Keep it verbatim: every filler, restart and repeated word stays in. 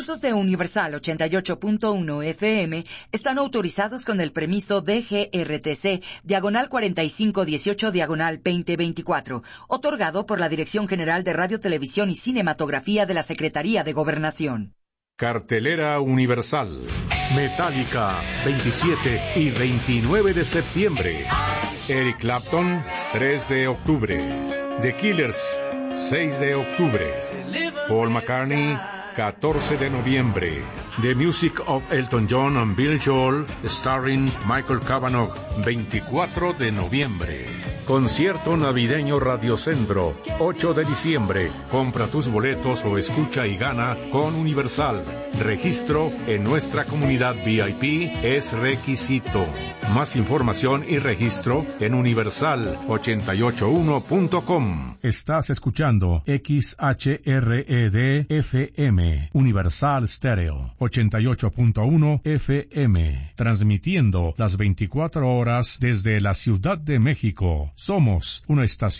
Los de Universal ochenta y ocho punto uno F M están autorizados con el permiso D G R T C, diagonal cuarenta y cinco dieciocho, diagonal veinte veinticuatro, otorgado por la Dirección General de Radio, Televisión y Cinematografía de la Secretaría de Gobernación. Cartelera Universal. Metallica, veintisiete y veintinueve de septiembre. Eric Clapton, tres de octubre. The Killers, seis de octubre. Paul McCartney, catorce de noviembre. The Music of Elton John and Bill Joel, starring Michael Cavanaugh, veinticuatro de noviembre. Concierto navideño Radiocentro, ocho de diciembre. Compra tus boletos o escucha y gana con Universal. Registro en nuestra comunidad V I P es requisito. Más información y registro en universal ochenta y ocho uno punto com. Estás escuchando X H R E D F M, Universal Stereo, ochenta y ocho punto uno F M, transmitiendo las veinticuatro horas desde la Ciudad de México. Somos una estación